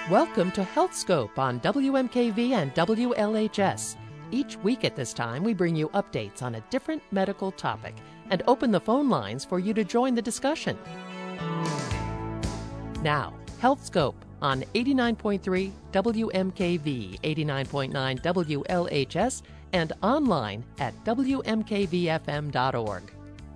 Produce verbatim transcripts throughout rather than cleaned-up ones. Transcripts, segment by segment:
Welcome to HealthScope on W M K V and W L H S. Each week at this time, we bring you updates on a different medical topic and open the phone lines for you to join the discussion. Now, HealthScope on eighty-nine point three W M K V, eighty-nine point nine W L H S, and online at W M K V F M dot org.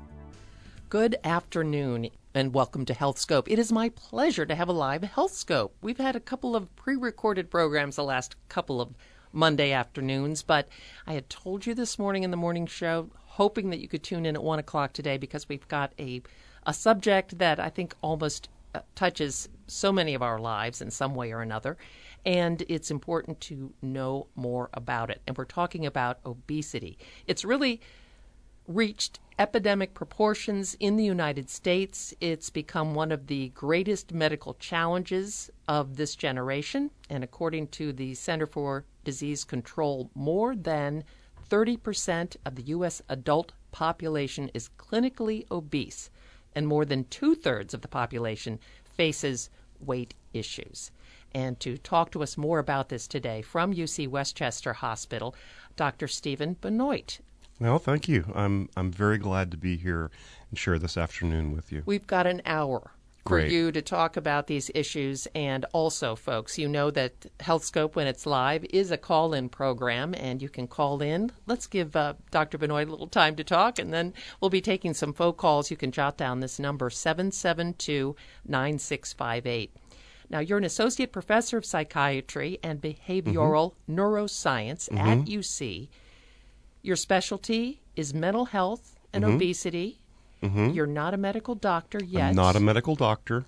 Good afternoon and welcome to HealthScope. It is my pleasure to have a live HealthScope. We've had a couple of pre-recorded programs the last couple of Monday afternoons, but I had told you this morning in the morning show, hoping that you could tune in at one o'clock today because we've got a, a subject that I think almost uh, touches so many of our lives in some way or another, and it's important to know more about it. And we're talking about obesity. It's really reached epidemic proportions in the United States. It's become one of the greatest medical challenges of this generation. And according to the Center for Disease Control, more than thirty percent of the U S adult population is clinically obese, and more than two-thirds of the population faces weight issues. And to talk to us more about this today from U C Westchester Hospital, Doctor Steven Benoit. Well, thank you. I'm I'm very glad to be here and share this afternoon with you. We've got an hour for Great. you to talk about these issues. And also, folks, you know that HealthScope, when it's live, is a call-in program, and you can call in. Let's give uh, Doctor Benoit a little time to talk, and then we'll be taking some phone calls. You can jot down this number, seven seven two, nine six five eight. Now, you're an associate professor of psychiatry and behavioral mm-hmm. neuroscience mm-hmm. at U C. Your specialty is mental health and mm-hmm. obesity. Mm-hmm. You're not a medical doctor yet. I'm not a medical doctor.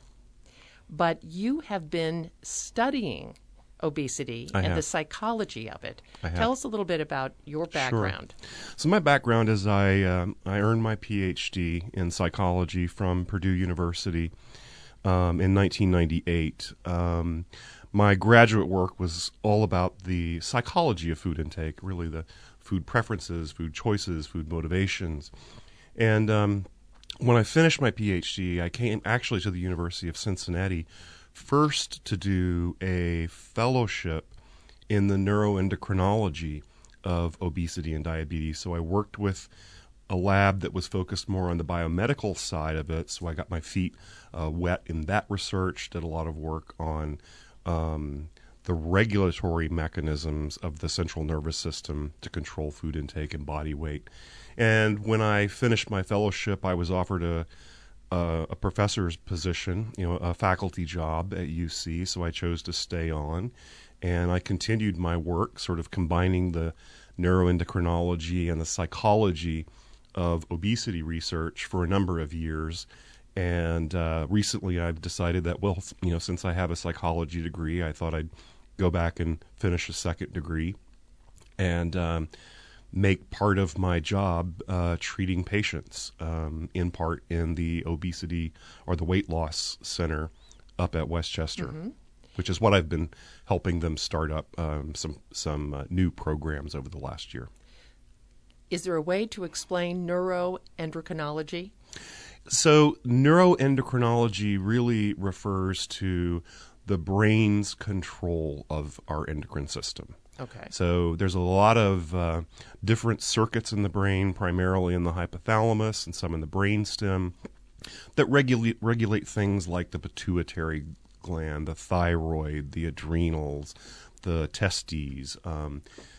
But you have been studying obesity I and have. the psychology of it. I have. Tell us a little bit about your background. Sure. So my background is I, um, I earned my P H D in psychology from Purdue University um, in nineteen ninety-eight. Um, my graduate work was all about the psychology of food intake, really the food preferences, food choices, food motivations. And um, when I finished my P H D, I came actually to the University of Cincinnati first to do a fellowship in the neuroendocrinology of obesity and diabetes. So I worked with a lab that was focused more on the biomedical side of it. So I got my feet uh, wet in that research, did a lot of work on um, the regulatory mechanisms of the central nervous system to control food intake and body weight. And when I finished my fellowship, I was offered a, a, a professor's position, you know, a faculty job at U C, so I chose to stay on. And I continued my work, sort of combining the neuroendocrinology and the psychology of obesity research for a number of years. And uh, recently I've decided that, well, you know, since I have a psychology degree, I thought I'd go back and finish a second degree and um, make part of my job uh, treating patients, um, in part in the obesity or the weight loss center up at Westchester, mm-hmm. which is what I've been helping them start up um, some, some uh, new programs over the last year. Is there a way to explain neuroendocrinology? So neuroendocrinology really refers to the brain's control of our endocrine system. Okay. So there's a lot of uh, different circuits in the brain, primarily in the hypothalamus and some in the brainstem, that regulate regulate things like the pituitary gland, the thyroid, the adrenals, the testes, um,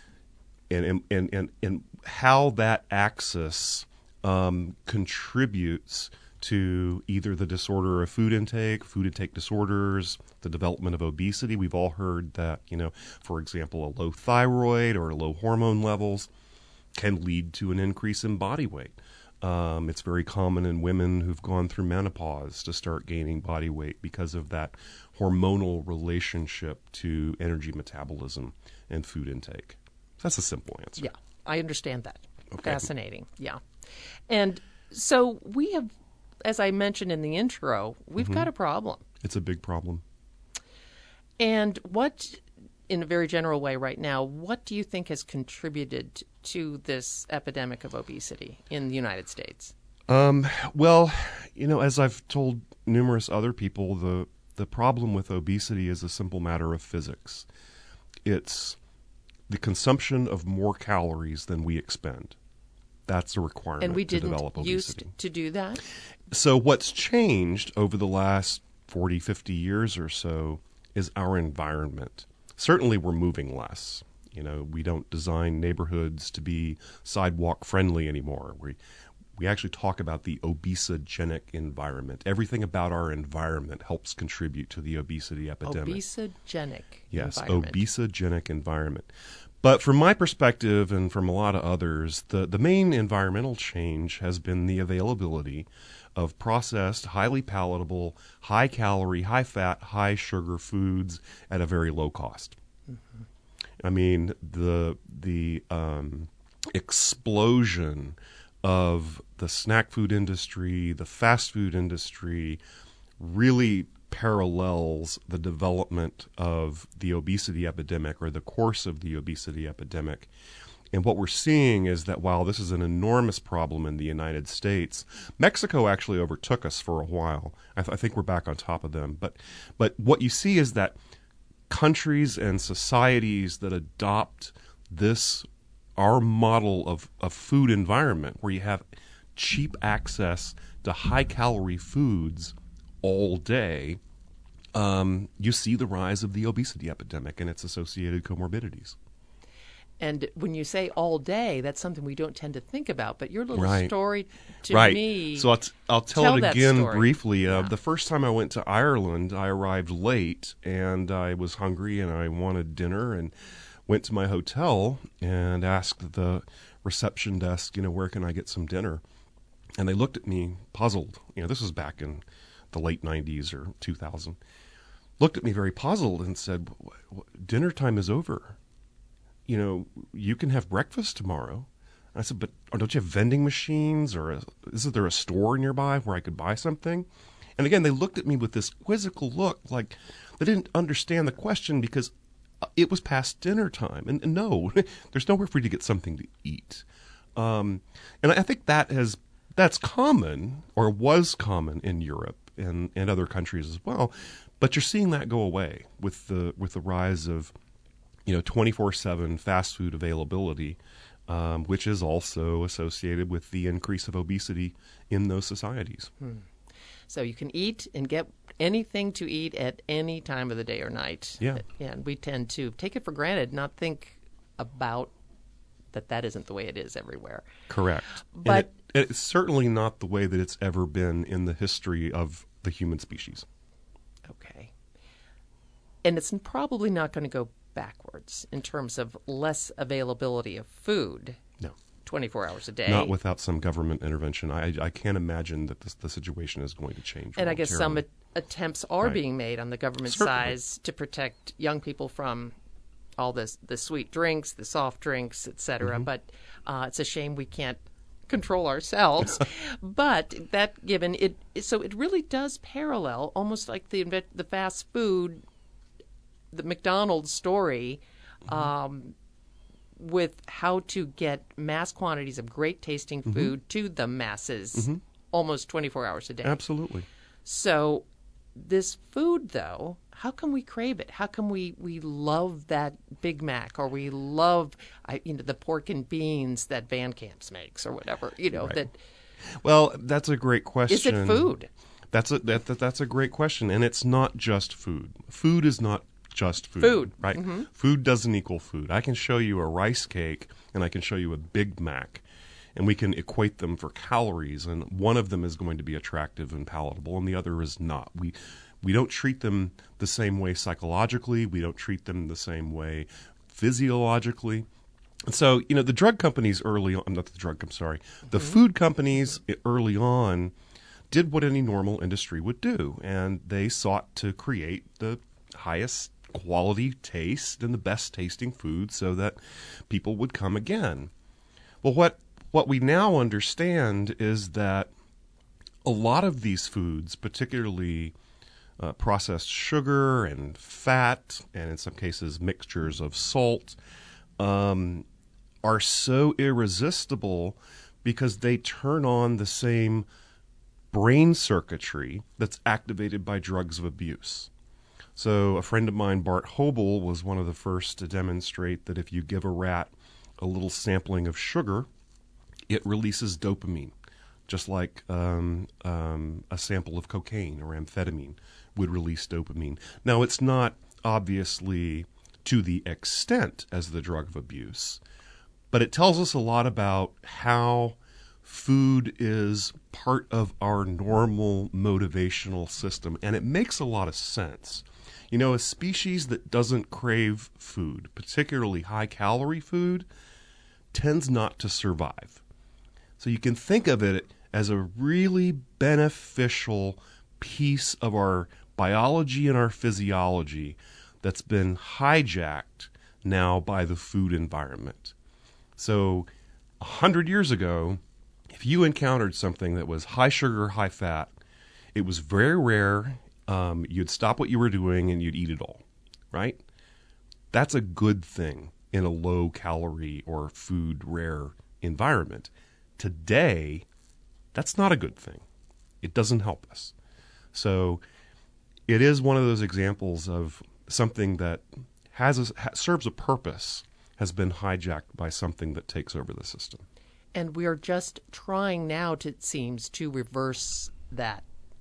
and, and and and how that axis um, contributes to either the disorder of food intake, food intake disorders, the development of obesity. We've all heard that, you know, for example, a low thyroid or low hormone levels can lead to an increase in body weight. Um, it's very common in women who've gone through menopause to start gaining body weight because of that hormonal relationship to energy metabolism and food intake. That's a simple answer. Yeah, I understand that. Okay. Fascinating. Yeah. And so we have, as I mentioned in the intro, we've mm-hmm. got a problem. It's a big problem. And what, in a very general way right now, what do you think has contributed to this epidemic of obesity in the United States? Um, well, you know, as I've told numerous other people, the the problem with obesity is a simple matter of physics. It's the consumption of more calories than we expend. That's a requirement and we to didn't develop obesity. used to do that? So what's changed over the last forty, fifty years or so is our environment. Certainly we're moving less. You know, we don't design neighborhoods to be sidewalk friendly anymore. We we actually talk about the obesogenic environment. Everything about our environment helps contribute to the obesity epidemic. Obesogenic yes, environment. obesogenic environment. But from my perspective and from a lot of others, the, the main environmental change has been the availability of processed, highly palatable, high-calorie, high-fat, high-sugar foods at a very low cost. Mm-hmm. I mean, the the um, explosion of the snack food industry, the fast food industry, really parallels the development of the obesity epidemic or the course of the obesity epidemic. And what we're seeing is that while this is an enormous problem in the United States, Mexico actually overtook us for a while. I, th- I think we're back on top of them. But but what you see is that countries and societies that adopt this, our model of, of food environment, where you have cheap access to high-calorie foods all day, um, you see the rise of the obesity epidemic and its associated comorbidities. And when you say all day, that's something we don't tend to think about. But your little right. story to right. me... So I'll, t- I'll tell, tell it that again story. briefly. Uh, yeah. The first time I went to Ireland, I arrived late, and I was hungry, and I wanted dinner, and went to my hotel and asked the reception desk, you know, where can I get some dinner? And they looked at me puzzled. You know, this was back in the late nineties or two thousand. Looked at me very puzzled and said, dinner time is over. You know, you can have breakfast tomorrow. And I said, but don't you have vending machines, or a, is there a store nearby where I could buy something? And again, they looked at me with this quizzical look, like they didn't understand the question because it was past dinner time. And, and no, there's nowhere for you to get something to eat. Um, and I think that has that's common, or was common in Europe and, and other countries as well. But you're seeing that go away with the with the rise of, you know, twenty-four seven fast food availability, um, which is also associated with the increase of obesity in those societies. Hmm. So you can eat and get anything to eat at any time of the day or night. Yeah. And we tend to take it for granted, not think about that that isn't the way it is everywhere. Correct. But and it, it's certainly not the way that it's ever been in the history of the human species. Okay. And it's probably not going to go backwards in terms of less availability of food. No. twenty-four hours a day. Not without some government intervention. I, I can't imagine that this, the situation is going to change. And I guess some momentarily. a- attempts are Right. being made on the government Certainly. side to protect young people from all this, the sweet drinks, the soft drinks, et cetera. Mm-hmm. But uh, it's a shame we can't control ourselves. But that given it, so it really does parallel almost like the the fast food, the McDonald's story. Mm-hmm. Um, with how to get mass quantities of great tasting food mm-hmm. to the masses mm-hmm. almost twenty-four hours a day. Absolutely. So this food, though, how can we crave it? How can we, we love that Big Mac, or we love I, you know the pork and beans that Van Camps makes, or whatever, you know, right. that Well, that's a great question. Is it food? That's a that, that that's a great question, and it's not just food. Food is not just food. Food. Right? Mm-hmm. Food doesn't equal food. I can show you a rice cake and I can show you a Big Mac, and we can equate them for calories, and one of them is going to be attractive and palatable and the other is not. We we don't treat them the same way psychologically. We don't treat them the same way physiologically. And so, you know, the drug companies early on, not the drug, I'm sorry, the mm-hmm. food companies early on did what any normal industry would do, and they sought to create the highest quality taste and the best tasting food so that people would come again. Well, what what we now understand is that a lot of these foods, particularly uh, processed sugar and fat, and in some cases mixtures of salt, um, are so irresistible because they turn on the same brain circuitry that's activated by drugs of abuse. So a friend of mine, Bart Hobel, was one of the first to demonstrate that if you give a rat a little sampling of sugar, it releases dopamine, just like um, um, a sample of cocaine or amphetamine would release dopamine. Now, it's not obviously to the extent as the drug of abuse, but it tells us a lot about how food is part of our normal motivational system, and it makes a lot of sense. You know, a species that doesn't crave food, particularly high-calorie food, tends not to survive. So you can think of it as a really beneficial piece of our biology and our physiology that's been hijacked now by the food environment. So a hundred years ago, if you encountered something that was high sugar, high fat, it was very rare. Um, you'd stop what you were doing and you'd eat it all, right? That's a good thing in a low-calorie or food-rare environment. Today, that's not a good thing. It doesn't help us. So it is one of those examples of something that has a, serves a purpose, has been hijacked by something that takes over the system. And we are just trying now, to, it seems, to reverse that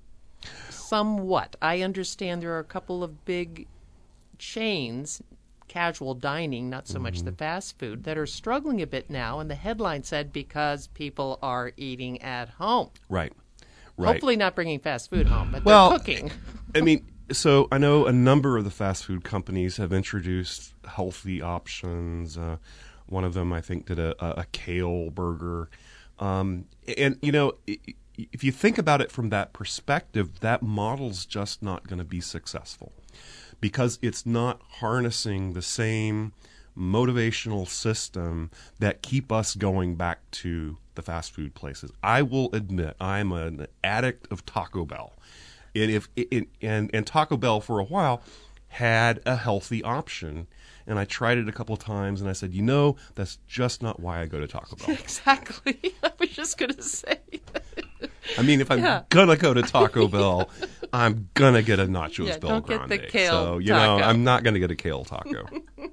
somewhat. I understand there are a couple of big chains, casual dining, not so mm-hmm. much the fast food, that are struggling a bit now. And the headline said because people are eating at home. Right. Right. Hopefully not bringing fast food home, but well, they're cooking. I mean, so I know a number of the fast food companies have introduced healthy options. Uh, one of them, I think, did a, a, a kale burger. Um, and, you know, if you think about it from that perspective, that model's just not going to be successful because it's not harnessing the same motivational system that keep us going back to the fast food places. I will admit I'm an addict of Taco Bell. And, if, it, and, and Taco Bell for a while had a healthy option. And I tried it a couple of times, and I said, you know, that's just not why I go to Taco Bell. Exactly. I was just going to say that. I mean, if I'm yeah. going to go to Taco Bell, I'm going to get a Nachos yeah, Bel don't Grande. Get the kale so, you taco. know, I'm not going to get a kale taco.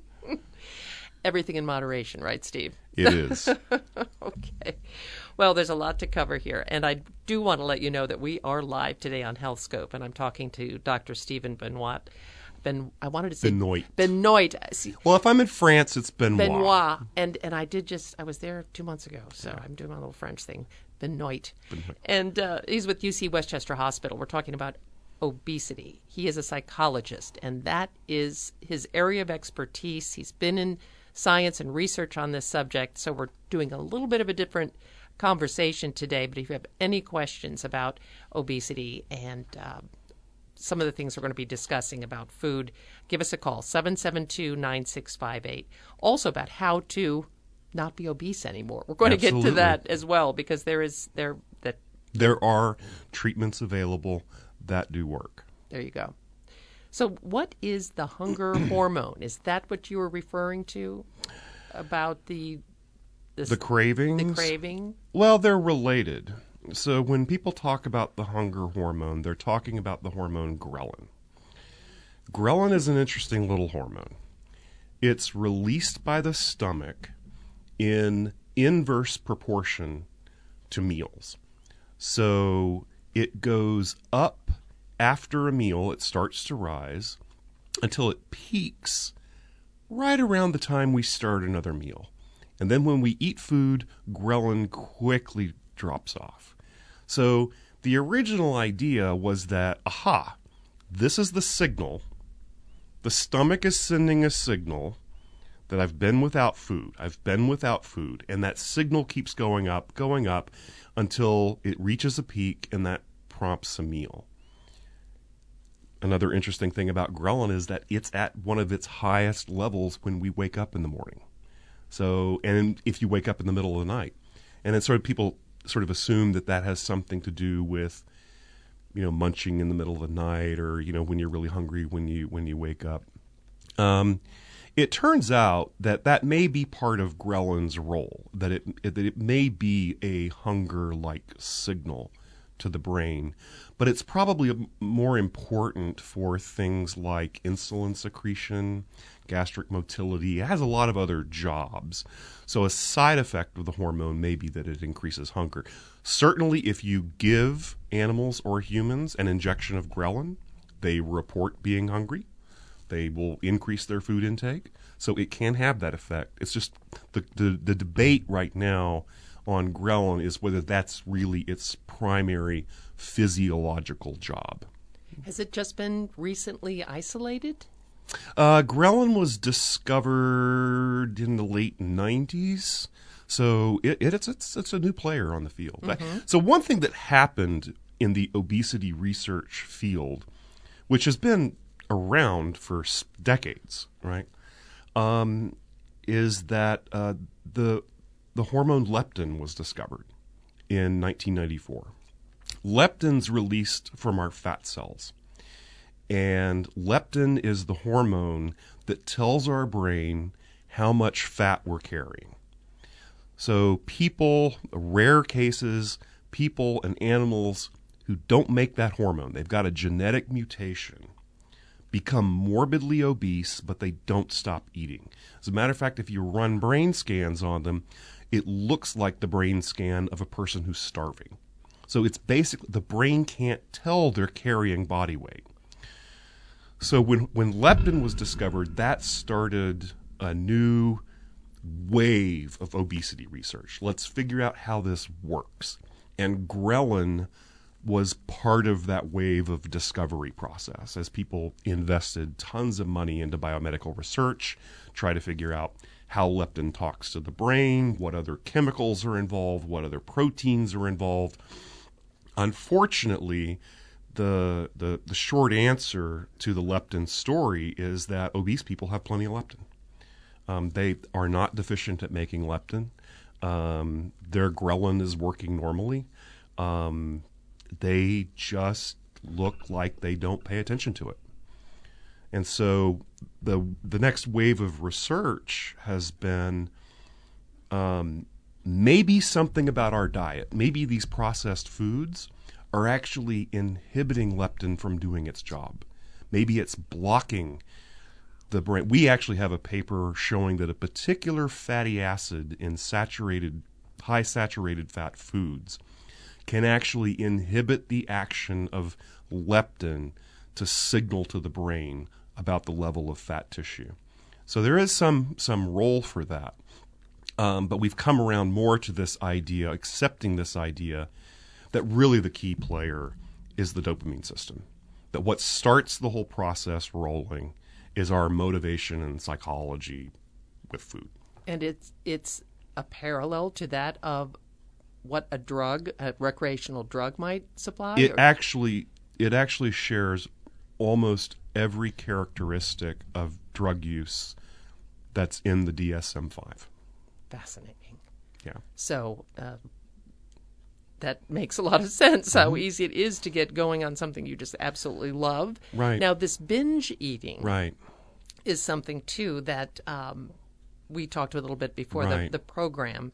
Everything in moderation, right, Steve? It is. Okay. Well, there's a lot to cover here, and I do want to let you know that we are live today on HealthScope, and I'm talking to Doctor Stephen Benoit. Ben, I wanted to say Benoit. Benoit. See, well, if I'm in France, it's Benoit. Benoit, and and I did just I was there two months ago, so yeah. I'm doing my little French thing. Benoit, Benoit. and uh, he's with U C Westchester Hospital. We're talking about obesity. He is a psychologist, and that is his area of expertise. He's been in science and research on this subject, so we're doing a little bit of a different conversation today. But if you have any questions about obesity and uh, some of the things we're going to be discussing about food, give us a call, seven seven two, nine six five eight. Also about how to not be obese anymore. We're going Absolutely. to get to that as well, because there is there that there are treatments available that do work. There you go. So what is the hunger hormone? Is that what you were referring to about the this, the cravings? The craving? Well, they're related. So when people talk about the hunger hormone, they're talking about the hormone ghrelin. Ghrelin is an interesting little hormone. It's released by the stomach in inverse proportion to meals. So it goes up after a meal, it starts to rise until it peaks right around the time we start another meal. And then when we eat food, ghrelin quickly drops off. So the original idea was that, aha, this is the signal. The stomach is sending a signal that I've been without food. I've been without food. And that signal keeps going up, going up until it reaches a peak, and that prompts a meal. Another interesting thing about ghrelin is that it's at one of its highest levels when we wake up in the morning. So, and if you wake up in the middle of the night. And it's sort of people sort of assume that that has something to do with, you know, munching in the middle of the night, or, you know, when you're really hungry when you when you wake up. Um, it turns out that that may be part of ghrelin's role, that it that it may be a hunger-like signal to the brain. But it's probably more important for things like insulin secretion, gastric motility. It has a lot of other jobs. So a side effect of the hormone may be that it increases hunger. Certainly, if you give animals or humans an injection of ghrelin, they report being hungry. They will increase their food intake. So it can have that effect. It's just the, the, the debate right now on ghrelin is whether that's really its primary physiological job. Has it just been recently isolated? Uh, ghrelin was discovered in the late nineties, so it, it, it's, it's it's a new player on the field. Mm-hmm. So one thing that happened in the obesity research field, which has been around for decades, right, um, is that uh, the the hormone leptin was discovered in nineteen ninety-four. Leptin's released from our fat cells. And leptin is the hormone that tells our brain how much fat we're carrying. So people, rare cases, people and animals who don't make that hormone, they've got a genetic mutation, become morbidly obese, but they don't stop eating. As a matter of fact, if you run brain scans on them, it looks like the brain scan of a person who's starving. So it's basically, the brain can't tell they're carrying body weight. So when, when leptin was discovered, that started a new wave of obesity research. Let's figure out how this works. And ghrelin was part of that wave of discovery process as people invested tons of money into biomedical research, try to figure out how leptin talks to the brain, what other chemicals are involved, what other proteins are involved. Unfortunately, The, the the short answer to the leptin story is that obese people have plenty of leptin. Um, they are not deficient at making leptin. Um, their ghrelin is working normally. Um, they just look like they don't pay attention to it. And so the the next wave of research has been um, maybe something about our diet. Maybe these processed foods are actually inhibiting leptin from doing its job. Maybe it's blocking the brain. We actually have a paper showing that a particular fatty acid in saturated, high saturated fat foods can actually inhibit the action of leptin to signal to the brain about the level of fat tissue. So there is some some role for that. Um, but we've come around more to this idea, accepting this idea that really the key player is the dopamine system. That what starts the whole process rolling is our motivation and psychology with food. And it's it's a parallel to that of what a drug, a recreational drug might supply? It or? actually it actually shares almost every characteristic of drug use that's in the D S M five. Fascinating. Yeah. So uh, that makes a lot of sense, mm-hmm. how easy it is to get going on something you just absolutely love. Right. Now, this binge eating right. is something, too, that um, we talked a little bit before right. the, the program.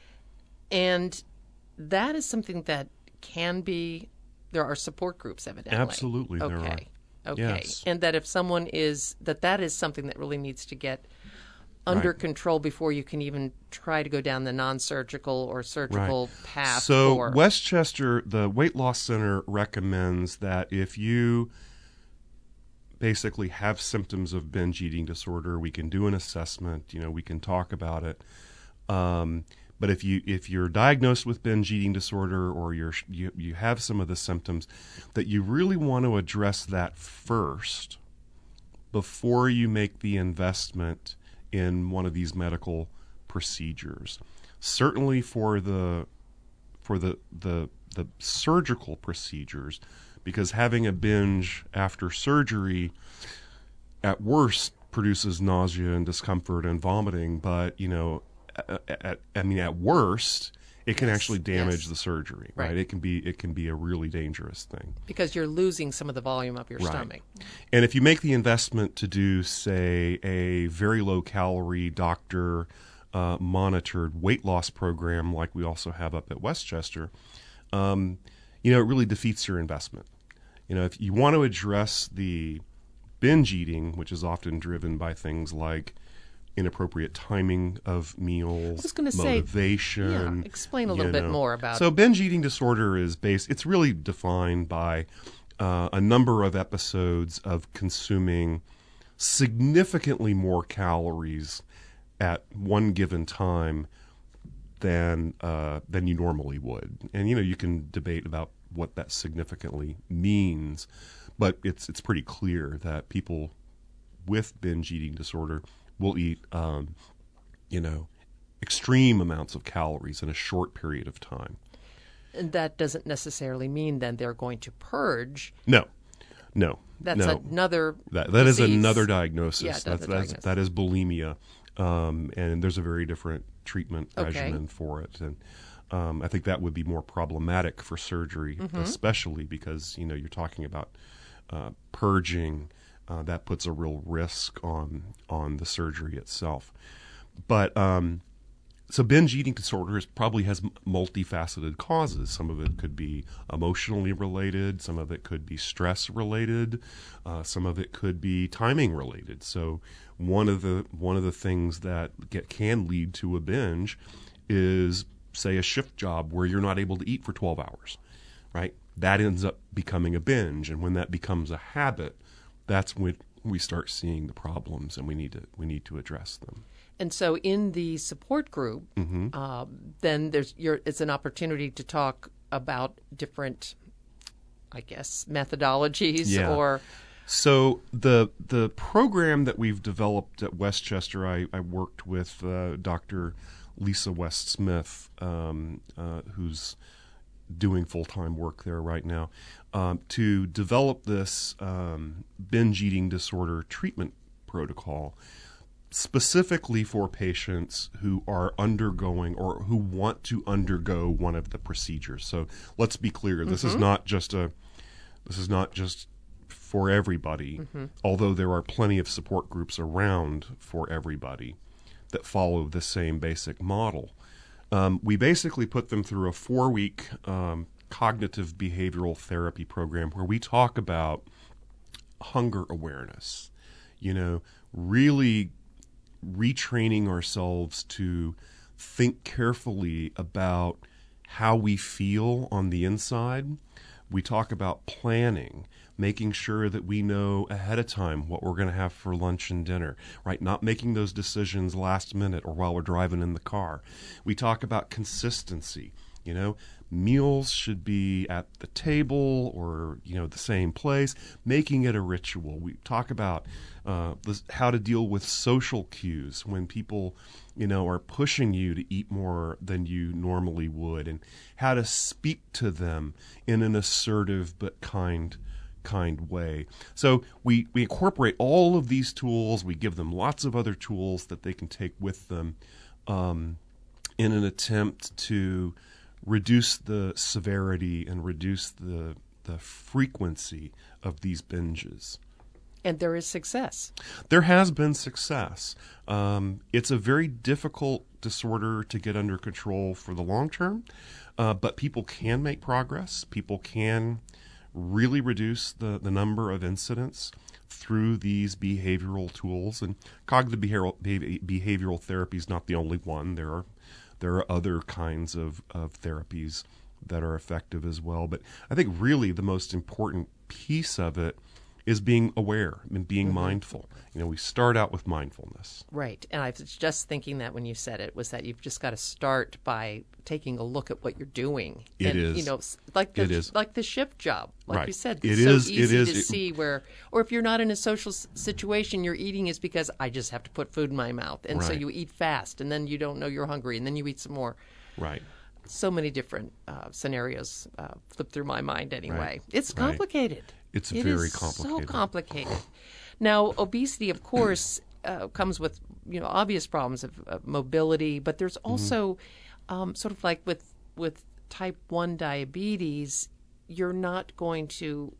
And that is something that can be, there are support groups, evidently. Absolutely, okay. there are. Okay. Yes. And that if someone is, that that is something that really needs to get under right. control before you can even try to go down the non-surgical or surgical right. path. So for... Westchester, the Weight Loss Center recommends that if you basically have symptoms of binge eating disorder, we can do an assessment. You know, we can talk about it. Um, but if you if you're diagnosed with binge eating disorder or you're you you have some of the symptoms, that you really want to address that first before you make the investment in one of these medical procedures. Certainly for the for the the the surgical procedures, because having a binge after surgery at worst produces nausea and discomfort and vomiting, but you know at, at, I mean at worst it can yes, actually damage yes. the surgery, right? right? It can be it can be a really dangerous thing. Because you're losing some of the volume of your right. stomach. And if you make the investment to do, say, a very low-calorie doctor uh, monitored weight loss program like we also have up at Westchester, um, you know, it really defeats your investment. You know, if you want to address the binge eating, which is often driven by things like inappropriate timing of meals, I was gonna motivation. Say, yeah, explain a little you bit know. more about So binge eating disorder is based, it's really defined by uh, a number of episodes of consuming significantly more calories at one given time than uh, than you normally would. And, you know, you can debate about what that significantly means, but it's it's pretty clear that people with binge eating disorder will eat, um, you know, extreme amounts of calories in a short period of time. And that doesn't necessarily mean then they're going to purge. No, no. That's no. another That that is disease. another diagnosis. Yeah, that's, that's that's diagnosis. that is bulimia, um, and there's a very different treatment Okay. regimen for it. And um, I think that would be more problematic for surgery, Mm-hmm. especially because, you know, you're talking about uh, purging. Uh, that puts a real risk on on the surgery itself. But um, so binge eating disorder is, probably has m- multifaceted causes. Some of it could be emotionally related. Some of it could be stress related. Uh, some of it could be timing related. So one of the one of the things that get, can lead to a binge is, say, a shift job where you're not able to eat for twelve hours, right? That ends up becoming a binge, and when that becomes a habit, that's when we start seeing the problems, and we need to we need to address them. And so in the support group, Mm-hmm. um, then there's you're, it's an opportunity to talk about different, I guess, methodologies Yeah. or So the the program that we've developed at Westchester, I, I worked with uh, Doctor Lisa West Smith, um, uh, who's doing full-time work there right now, um, to develop this um, binge eating disorder treatment protocol specifically for patients who are undergoing or who want to undergo one of the procedures. So let's be clear, this is not just a this is not just for everybody, although there are plenty of support groups around for everybody that follow the same basic model. Um, we basically put them through a four-week um, cognitive behavioral therapy program where we talk about hunger awareness, you know, really retraining ourselves to think carefully about how we feel on the inside. We talk about planning, making sure that we know ahead of time what we're going to have for lunch and dinner, right? Not making those decisions last minute or while we're driving in the car. We talk about consistency. You know, meals should be at the table or, you know, the same place, making it a ritual. We talk about uh, this, how to deal with social cues when people, you know, are pushing you to eat more than you normally would, and how to speak to them in an assertive but kind kind way. So we, we incorporate all of these tools. We give them lots of other tools that they can take with them um, in an attempt to reduce the severity and reduce the the frequency of these binges. and there is success. There has been success. Um, it's a very difficult disorder to get under control for the long term, uh, but people can make progress. People can really reduce the, the number of incidents through these behavioral tools. And cognitive behavioral, behavioral therapy is not the only one. There are there are other kinds of, of therapies that are effective as well. But I think really the most important piece of it is being aware and being mm-hmm. mindful. You know, we start out with mindfulness. Right. And I was just thinking that when you said it, was that you've just got to start by taking a look at what you're doing. It and, is. You know, like the, it is. like the shift job, like right. you said. It It's is, so it easy is, to it, see where, or if you're not in a social s- situation, your eating is because I just have to put food in my mouth. And right. so you eat fast, and then you don't know you're hungry, and then you eat some more. Right. So many different uh, scenarios uh, flip through my mind anyway. Right. It's complicated. Right. It's it very is complicated. so complicated. Now, obesity, of course, uh, comes with you know obvious problems of, of mobility, but there's also mm-hmm. um, sort of like with with type one diabetes, you're not going to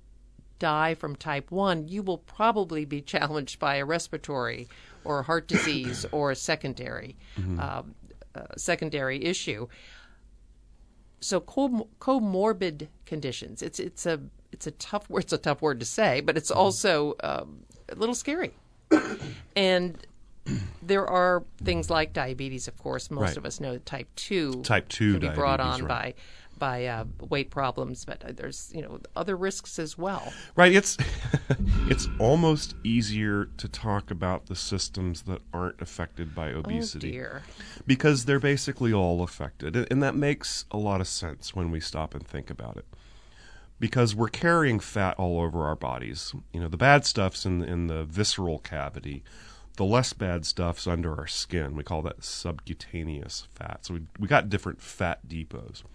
die from type one. You will probably be challenged by a respiratory or a heart disease or a secondary mm-hmm. uh, uh, secondary issue. so com- comorbid conditions. It's it's a it's a tough word. It's a tough word to say, but it's also um, a little scary. And there are things like diabetes, of course. Most Right. of us know that type two Type two can be brought diabetes, on right. by by uh, weight problems, but there's you know other risks as well. Right. It's it's almost easier to talk about the systems that aren't affected by obesity. Oh dear. Because they're basically all affected. And and that makes a lot of sense when we stop and think about it. Because we're carrying fat all over our bodies. You know, the bad stuff's in, in the visceral cavity. The less bad stuff's under our skin. We call that subcutaneous fat. So we we got different fat depots.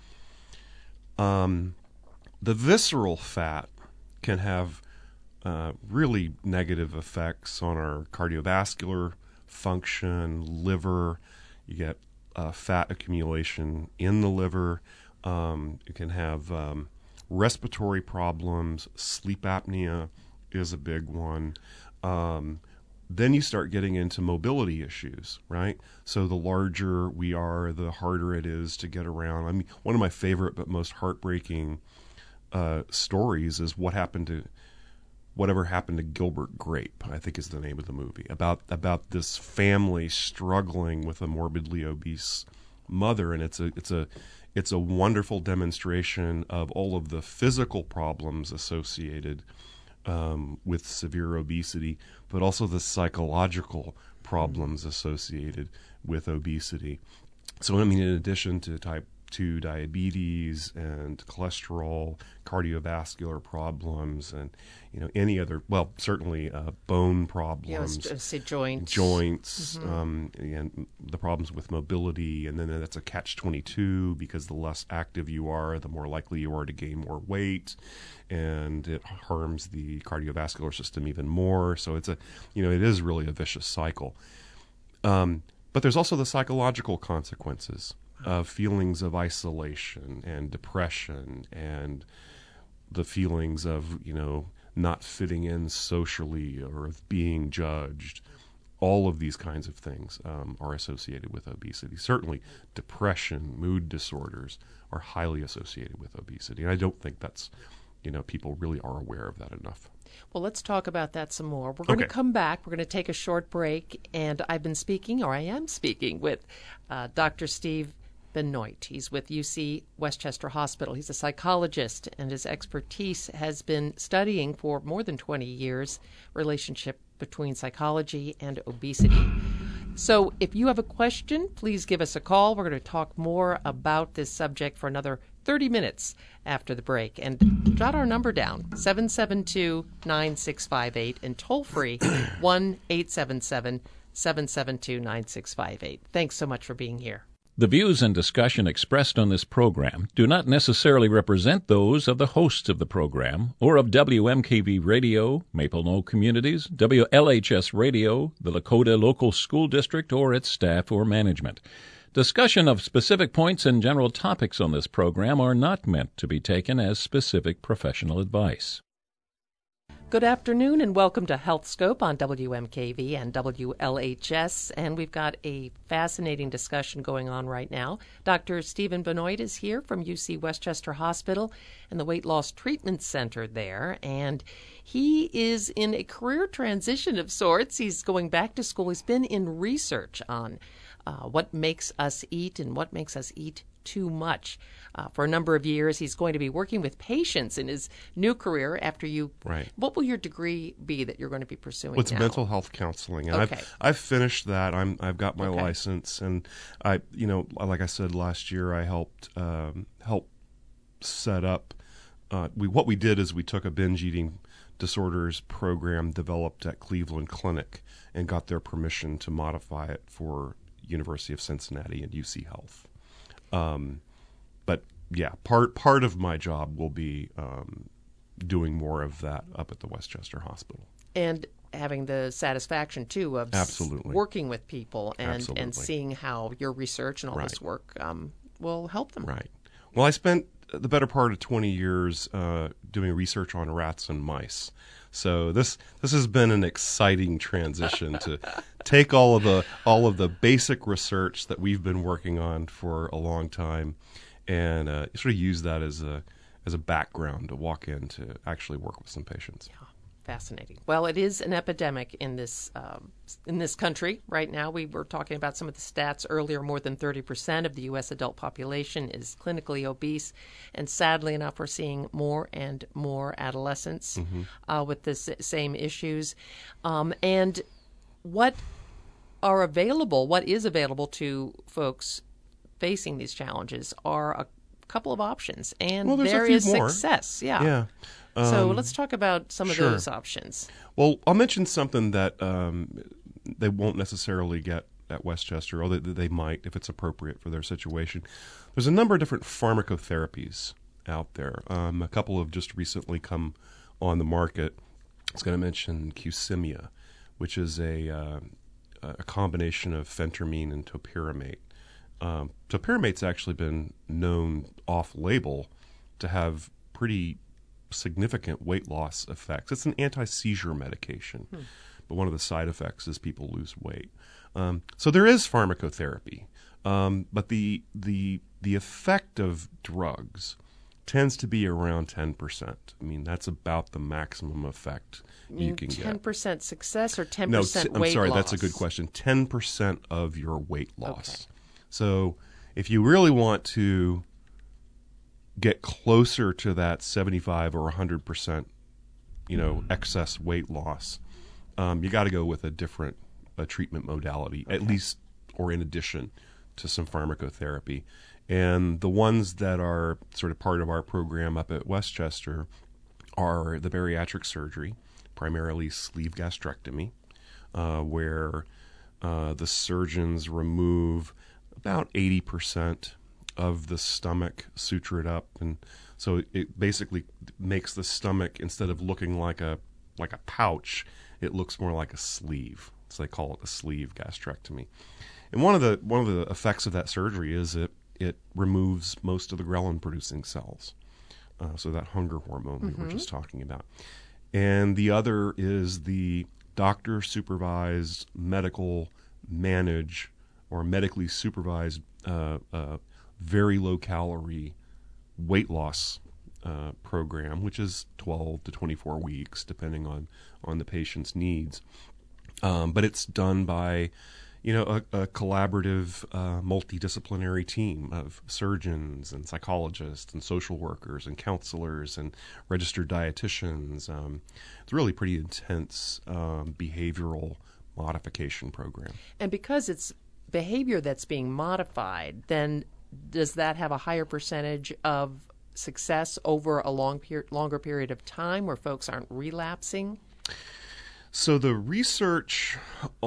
Um, the visceral fat can have uh, really negative effects on our cardiovascular function, liver. You get uh, fat accumulation in the liver. Um, you can have um, respiratory problems. Sleep apnea is a big one. Um, then you start getting into mobility issues, right? So the larger we are, the harder it is to get around. I mean, one of my favorite but most heartbreaking uh, stories is what happened to whatever happened to Gilbert Grape, I think is the name of the movie, about about this family struggling with a morbidly obese mother, and it's a it's a it's a wonderful demonstration of all of the physical problems associated um, with severe obesity, but also the psychological problems associated with obesity. So, I mean, in addition to type two diabetes and cholesterol, cardiovascular problems, and you know any other, well, certainly uh, bone problems, Yeah, I was going to say joints. joints, Mm-hmm. um, and the problems with mobility, and then that's a catch twenty-two because the less active you are, the more likely you are to gain more weight, and it harms the cardiovascular system even more. So it's a, you know, it is really a vicious cycle. Um, but there's also the psychological consequences of feelings of isolation and depression and the feelings of, you know, not fitting in socially or of being judged. All of these kinds of things um, are associated with obesity. Certainly depression, mood disorders are highly associated with obesity. And I don't think that's, you know, people really are aware of that enough. Well, let's talk about that some more. We're going Okay. to come back. We're going to take a short break. And I've been speaking, or I am speaking, with uh, Doctor Steve Benoit. He's with U C Westchester Hospital. He's a psychologist, and his expertise has been studying for more than twenty years relationship between psychology and obesity. So if you have a question, please give us a call. We're going to talk more about this subject for another thirty minutes after the break. And jot our number down, seven seven two, nine six five eight, and toll free, one eight seven seven, seven seven two, nine six five eight. Thanks so much for being here. The views and discussion expressed on this program do not necessarily represent those of the hosts of the program or of W M K V Radio, Maple Knoll Communities, W L H S Radio, the Lakota Local School District, or its staff or management. Discussion of specific points and general topics on this program are not meant to be taken as specific professional advice. Good afternoon and welcome to Health Scope on W M K V and W L H S. And we've got a fascinating discussion going on right now. Doctor Stephen Benoit is here from U C Westchester Hospital and the Weight Loss Treatment Center there. And he is in a career transition of sorts. He's going back to school. He's been in research on uh, what makes us eat and what makes us eat too much. Uh, for a number of years, he's going to be working with patients in his new career after you. Right. What will your degree be that you're going to be pursuing Well, it's now? mental health counseling, and Okay. I've I've finished that. I'm I've got my Okay. license, and I you know like I said last year, I helped um, help set up. Uh, we what we did is we took a binge eating disorders program developed at Cleveland Clinic and got their permission to modify it for University of Cincinnati and U C Health. Um, but yeah, part part of my job will be um, doing more of that up at the Westchester Hospital. And having the satisfaction, too, of s- Absolutely. working with people and, Absolutely. and seeing how your research and all Right. this work um, will help them. Right. Well, I spent the better part of twenty years uh, doing research on rats and mice. So this this has been an exciting transition to take all of the all of the basic research that we've been working on for a long time and uh, sort of use that as a as a background to walk in to actually work with some patients. Yeah. Fascinating. Well, it is an epidemic in this um, in this country right now. We were talking about some of the stats earlier. More than thirty percent of the U S adult population is clinically obese, and sadly enough, we're seeing more and more adolescents mm-hmm. uh, with the s- same issues. Um, and what are available, what is available to folks facing these challenges are a couple of options, and well, there is more. Success. Yeah. Yeah. So Um, let's talk about some of sure. those options. Well, I'll mention something that um, they won't necessarily get at Westchester, although they, they might if it's appropriate for their situation. There's a number of different pharmacotherapies out there. Um, a couple have just recently come on the market. I was going to mention Qsymia, which is a uh, a combination of phentermine and topiramate. Um, topiramate's actually been known off-label to have pretty significant weight loss effects. It's an anti-seizure medication, hmm. but one of the side effects is people lose weight. Um, so there is pharmacotherapy, um, but the the the effect of drugs tends to be around ten percent. I mean, that's about the maximum effect you, you can ten percent get. ten percent success or ten no, percent t- weight I'm sorry, loss? that's a good question. ten percent of your weight loss. Okay. So if you really want to get closer to that seventy-five or one hundred percent, you know, excess weight loss, um, you got to go with a different a treatment modality, okay. at least, or in addition to some pharmacotherapy. And the ones that are sort of part of our program up at Westchester are the bariatric surgery, primarily sleeve gastrectomy, uh, where uh, the surgeons remove about eighty percent of the stomach, suture it up, and so it basically makes the stomach, instead of looking like a like a pouch, it looks more like a sleeve. So they call it a sleeve gastrectomy. And one of the one of the effects of that surgery is it it removes most of the ghrelin-producing cells, uh, so that hunger hormone mm-hmm. we were just talking about. And the other is the doctor-supervised medical manage or medically supervised uh, uh, very low-calorie weight loss uh, program, which is twelve to twenty-four weeks, depending on, on the patient's needs. Um, but it's done by, you know, a, a collaborative, uh, multidisciplinary team of surgeons and psychologists and social workers and counselors and registered dietitians. Um, it's a really pretty intense um, behavioral modification program. And because it's behavior that's being modified, then does that have a higher percentage of success over a long per- longer period of time where folks aren't relapsing? So the research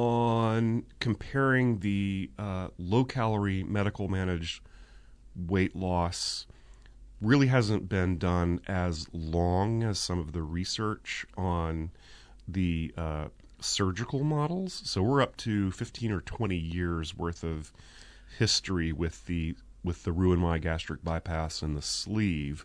on comparing the uh, low-calorie medical managed weight loss really hasn't been done as long as some of the research on the uh, surgical models. So we're up to fifteen or twenty years worth of history with the with the Roux-en-Y gastric bypass and the sleeve.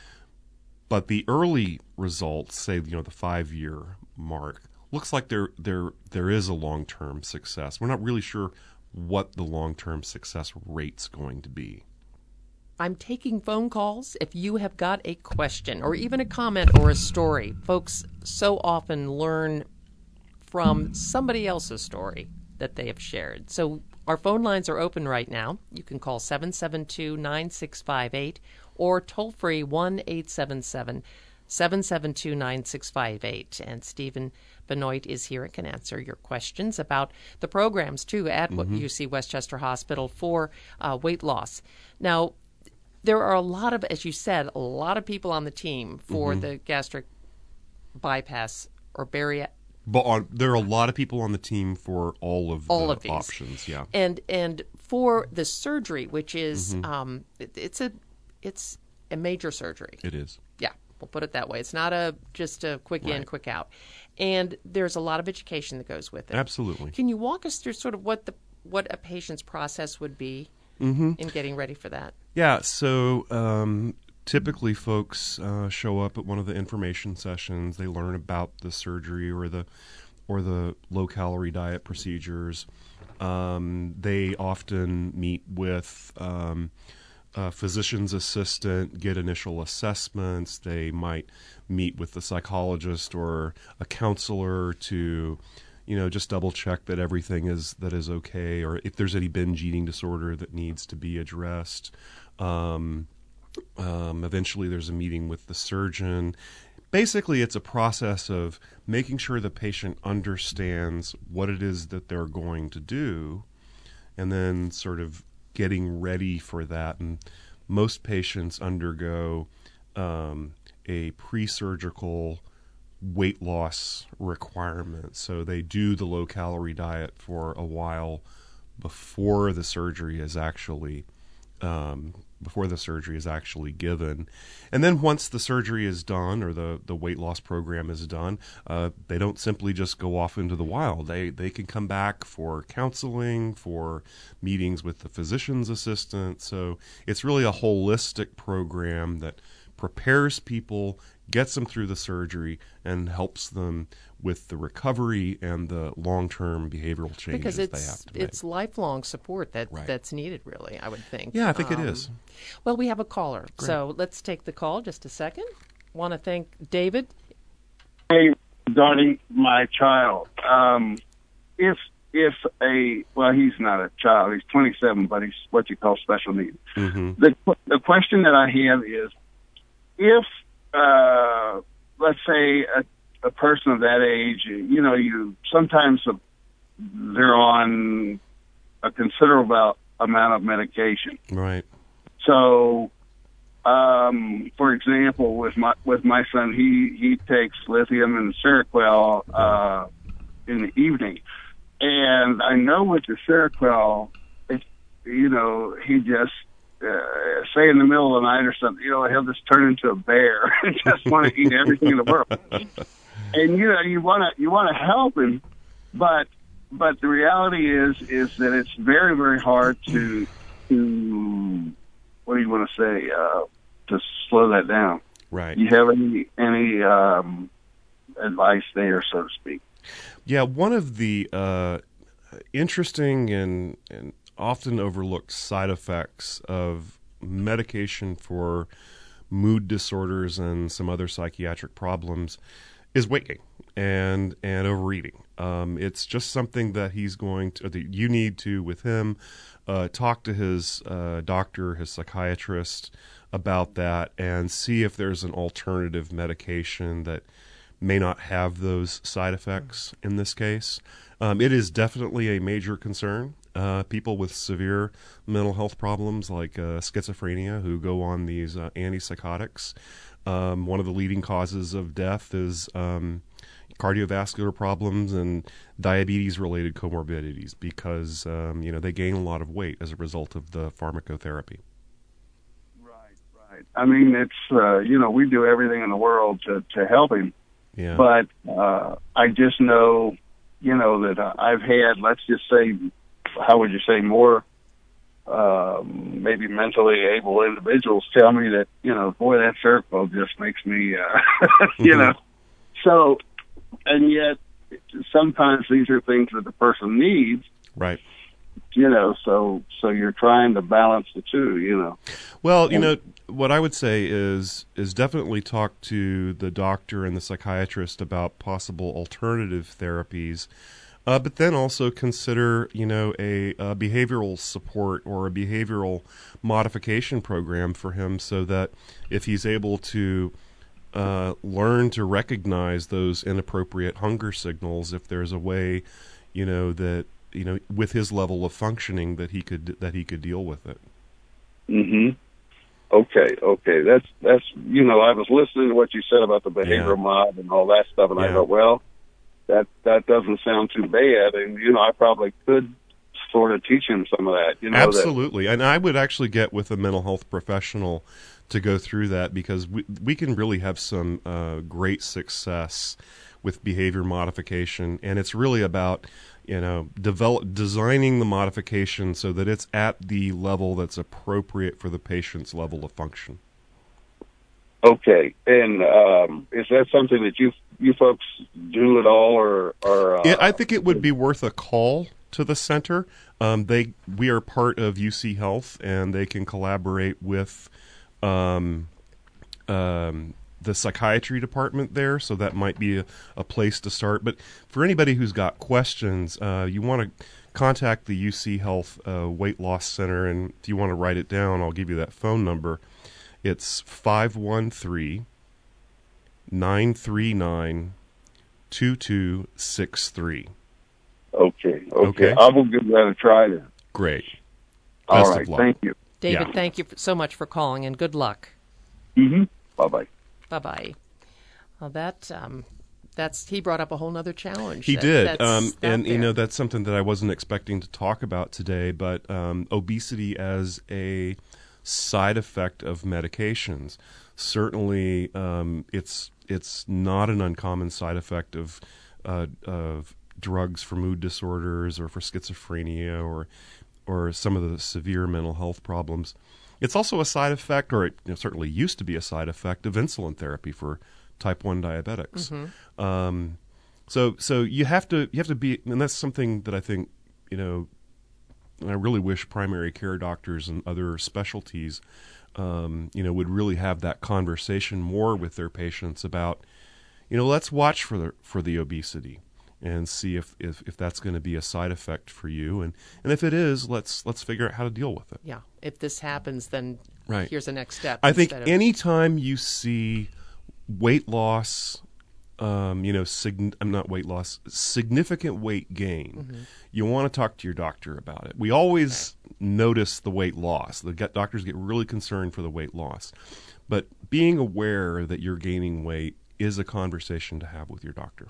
But the early results, say, you know, the five-year mark, looks like there there there is a long-term success. We're not really sure what the long-term success rate's going to be. I'm taking phone calls. If you have got a question or even a comment or a story, folks so often learn from somebody else's story that they have shared. So our phone lines are open right now. You can call seven seven two, nine six five eight or toll-free one eight seven seven, seven seven two, nine six five eight. And Stephen Benoit is here and can answer your questions about the programs, too, at mm-hmm. U C Westchester Hospital for uh, weight loss. Now, there are a lot of, as you said, a lot of people on the team for mm-hmm. the gastric bypass or bariatric. But on, there are a lot of people on the team for all of all the of these. options, yeah. And and for the surgery, which is mm-hmm. um, it, it's a it's a major surgery. It is. Yeah, we'll put it that way. It's not a just a quick right. in, quick out. And there's a lot of education that goes with it. Absolutely. Can you walk us through sort of what the what a patient's process would be mm-hmm. in getting ready for that? Yeah. So. Um, Typically, folks uh, show up at one of the information sessions. They learn about the surgery or the or the low-calorie diet procedures. Um, they often meet with um, a physician's assistant, get initial assessments. They might meet with the psychologist or a counselor to, you know, just double check that everything is that is okay, or if there's any binge eating disorder that needs to be addressed. Um, um, eventually, there's a meeting with the surgeon. Basically, it's a process of making sure the patient understands what it is that they're going to do, and then sort of getting ready for that. And most patients undergo um, a pre-surgical weight loss requirement. So they do the low-calorie diet for a while before the surgery is actually um, before the surgery is actually given. And then once the surgery is done, or the, the weight loss program is done, uh, they don't simply just go off into the wild. They they can come back for counseling, for meetings with the physician's assistant. So it's really a holistic program that prepares people, gets them through the surgery, and helps them with the recovery and the long-term behavioral changes because it's, they have to make. it's lifelong support that Right. that's needed, really, I would think. Yeah, I think Um, it is. Well, we have a caller, Great. so let's take the call just a second. Want to thank David. Hey, regarding my child, um, if if a well, he's not a child. He's twenty-seven, but he's what you call special needs. Mm-hmm. The the question that I have is, if uh, let's say a, a person of that age, you know, you sometimes they're on a considerable amount of medication. Right. So, um, for example, with my with my son, he, he takes lithium and Seroquel uh, in the evening, and I know with the Seroquel, it, you know, he just uh, say in the middle of the night or something, you know, he'll just turn into a bear and just want to eat everything in the world. And you know, you want to you want to help him, but but the reality is is that it's very very hard to to what do you want to say uh, to slow that down. Right. You have any any um, advice there, so to speak? Yeah, one of the uh, interesting and, and often overlooked side effects of medication for mood disorders and some other psychiatric problems is weight gain and and overeating. Um, it's just something that he's going to, that you need to, with him, uh, talk to his uh, doctor, his psychiatrist about that, and see if there's an alternative medication that may not have those side effects in this case. Um, it is definitely a major concern. Uh, people with severe mental health problems like uh, schizophrenia who go on these uh, antipsychotics, um, one of the leading causes of death is um, cardiovascular problems and diabetes-related comorbidities because um, you know they gain a lot of weight as a result of the pharmacotherapy. Right, right. I mean, it's uh, you know we do everything in the world to to help him. Yeah. But uh, I just know, you know, that uh, I've had, let's just say, how would you say, more um, maybe mentally able individuals tell me that, you know, boy, that Seroquel just makes me, uh, you Mm-hmm. know. So, and yet, sometimes these are things that the person needs. Right. You know, so so you're trying to balance the two, you know. Well, you know, what I would say is is definitely talk to the doctor and the psychiatrist about possible alternative therapies, uh, but then also consider, you know, a, a behavioral support or a behavioral modification program for him so that if he's able to uh, learn to recognize those inappropriate hunger signals, if there's a way, you know, that you know, with his level of functioning, that he could that he could deal with it. Mm-hmm. Okay, okay. That's that's you know, I was listening to what you said about the behavioral Yeah. mod and all that stuff, and Yeah. I thought, well, that that doesn't sound too bad, and you know, I probably could sort of teach him some of that. You know, Absolutely, and I would actually get with a mental health professional to go through that because we we can really have some uh, great success with behavior modification, and it's really about, you know, develop designing the modification so that it's at the level that's appropriate for the patient's level of function. Okay, and um, is that something that you you folks do at all, or or? Uh, Yeah, I think it would be worth a call to the center. Um, they we are part of U C Health, and they can collaborate with um, um, the psychiatry department there. So that might be a, a place to start. But for anybody who's got questions, uh, you want to contact the U C Health uh, Weight Loss Center, and if you want to write it down, I'll give you that phone number. It's five one three, nine three nine, two two six three. Okay, okay. Okay. I will give that a try then. Great. All Best right, of luck. thank you. David, Yeah. thank you so much for calling, and good luck. Mm-hmm. Bye-bye. Bye-bye. Well, that, um, that's, he brought up a whole nother challenge. He that- did, that's um, out and you there. know that's something that I wasn't expecting to talk about today. But um, obesity as a side effect of medications, certainly, um, it's it's not an uncommon side effect of uh, of drugs for mood disorders or for schizophrenia or or some of the severe mental health problems. It's also a side effect, or it you know, certainly used to be a side effect of insulin therapy for type one diabetics. Mm-hmm. Um, so so you have to you have to be, and that's something that I think you know. I really wish primary care doctors and other specialties, um, you know, would really have that conversation more with their patients about, you know, let's watch for the for the obesity and see if, if, if that's going to be a side effect for you, and, and if it is, let's let's figure out how to deal with it. Yeah, if this happens, then Right. here's the next step. I think instead of- anytime you see weight loss, um, you know, sign- I'm not weight loss, significant weight gain, Mm-hmm. you want to talk to your doctor about it. We always notice the weight loss. The gut doctors get really concerned for the weight loss. But being aware that you're gaining weight is a conversation to have with your doctor.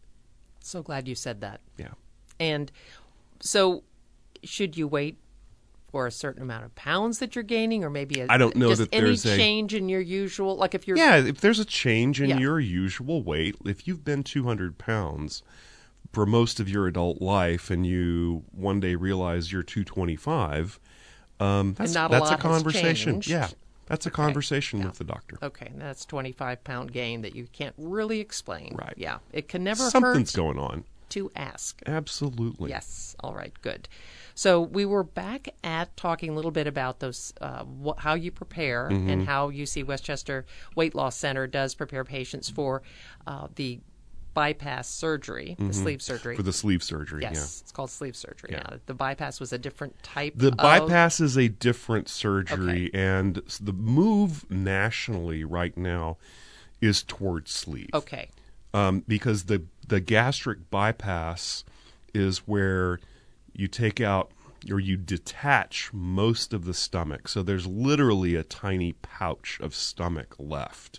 So glad you said that. Yeah. And so, should you wait for a certain amount of pounds that you're gaining, or maybe a, I don't know just that any there's a- change in your usual, like if you're Yeah, if there's a change in Yeah. your usual weight, if you've been two hundred pounds for most of your adult life and you one day realize you're two twenty-five, um, that's, not a that's lot a has conversation. changed. Yeah, that's a Okay. conversation Yeah. with the doctor. okay, and that's twenty-five pound gain that you can't really explain. Right. Yeah, it can never Something's hurt going on. to ask. Absolutely. Yes. All right. Good. So we were back at talking a little bit about those, uh, wh- how you prepare Mm-hmm. and how U C Westchester Weight Loss Center does prepare patients for uh, the bypass surgery, the sleeve surgery. Mm-hmm. For the sleeve surgery, yes, it's called sleeve surgery. Yeah. Now, the bypass was a different type. The of, bypass is a different surgery, Okay. and s- the move nationally right now is towards sleeve. Okay. Um, because the the gastric bypass is where you take out or you detach most of the stomach. So there's literally a tiny pouch of stomach left,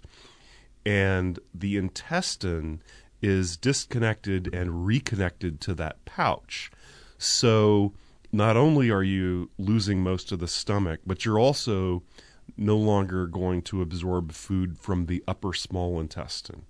and the intestine is disconnected and reconnected to that pouch. So not only are you losing most of the stomach, but you're also no longer going to absorb food from the upper small intestine.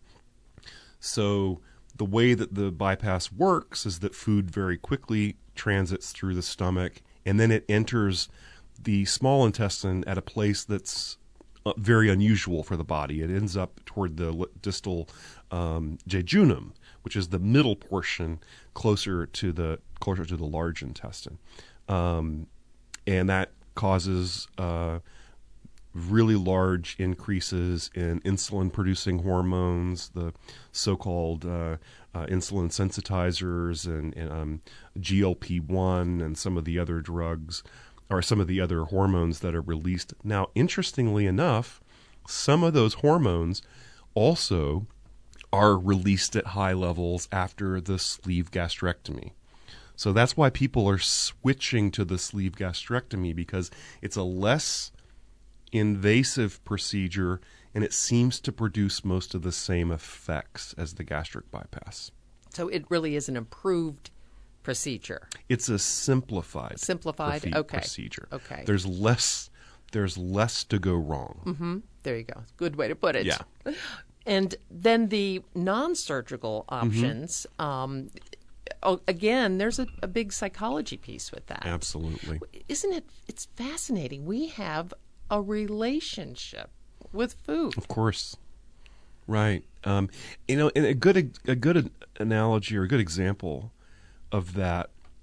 So the way that the bypass works is that food very quickly transits through the stomach, and then it enters the small intestine at a place that's uh, very unusual for the body. It ends up toward the li- distal um, jejunum, which is the middle portion closer to the closer to the large intestine, um, and that causes uh, really large increases in insulin-producing hormones, the so-called uh, uh, insulin sensitizers, and, and um, G L P one, and some of the other drugs, or some of the other hormones that are released. Now, interestingly enough, some of those hormones also are released at high levels after the sleeve gastrectomy. So that's why people are switching to the sleeve gastrectomy, because it's a less invasive procedure, and it seems to produce most of the same effects as the gastric bypass. So it really is an improved procedure. It's a simplified, Simplified? proce- Okay. procedure. Okay. There's less. There's less to go wrong. Mm-hmm. There you go. Good way to put it. Yeah. And then the non-surgical options, um, oh, again, there's a, a big psychology piece with that. Absolutely. Isn't it? It's fascinating. We have a relationship with food. Of course. Right. Um, you know, and a good a good analogy or a good example of that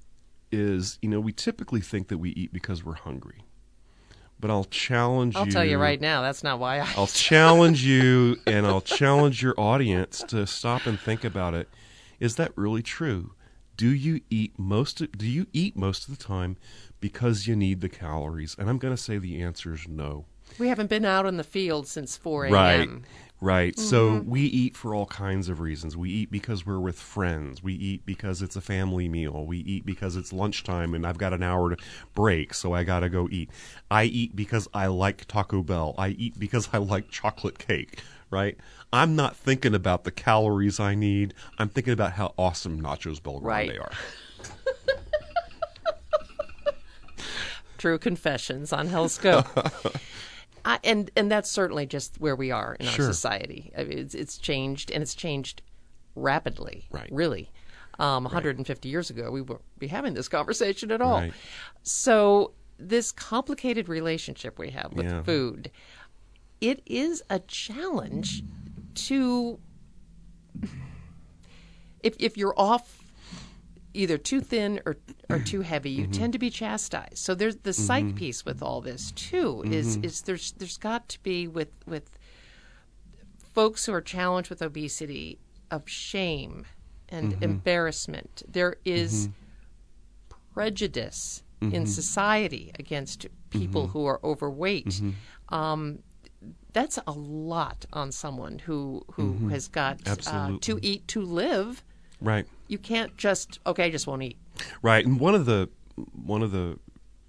is, you know, we typically think that we eat because we're hungry. But I'll challenge I'll you. I'll tell you right now, that's not why I... I'll challenge you, and I'll challenge your audience to stop and think about it. Is that really true? Do you eat most of, do you eat most of the time because you need the calories? And I'm going to say the answer is no. We haven't been out in the field since four a.m. Right, right. Mm-hmm. So we eat for all kinds of reasons. We eat because we're with friends. We eat because it's a family meal. We eat because it's lunchtime and I've got an hour to break, so I got to go eat. I eat because I like Taco Bell. I eat because I like chocolate cake, right? I'm not thinking about the calories I need. I'm thinking about how awesome Nachos Bel Grande Right. are. True confessions on Hell's Scope. I, and and that's certainly just where we are in Sure. our society. I mean, it's, it's changed, and it's changed rapidly. Right. Really, um, one hundred fifty years ago, we wouldn't be having this conversation at all. Right. So this complicated relationship we have with Yeah. food, it is a challenge to. If if you're off. Either too thin or or too heavy, you Mm-hmm. tend to be chastised. So there's the psych piece with all this too. Is Mm-hmm. is there's there's got to be with with folks who are challenged with obesity of shame and Mm-hmm. embarrassment. There is prejudice Mm-hmm. in society against people who are overweight. Mm-hmm. Um, that's a lot on someone who who has got uh, Absolutely. to eat to live. Right. You can't just, okay, I just won't eat. Right, and one of the one of the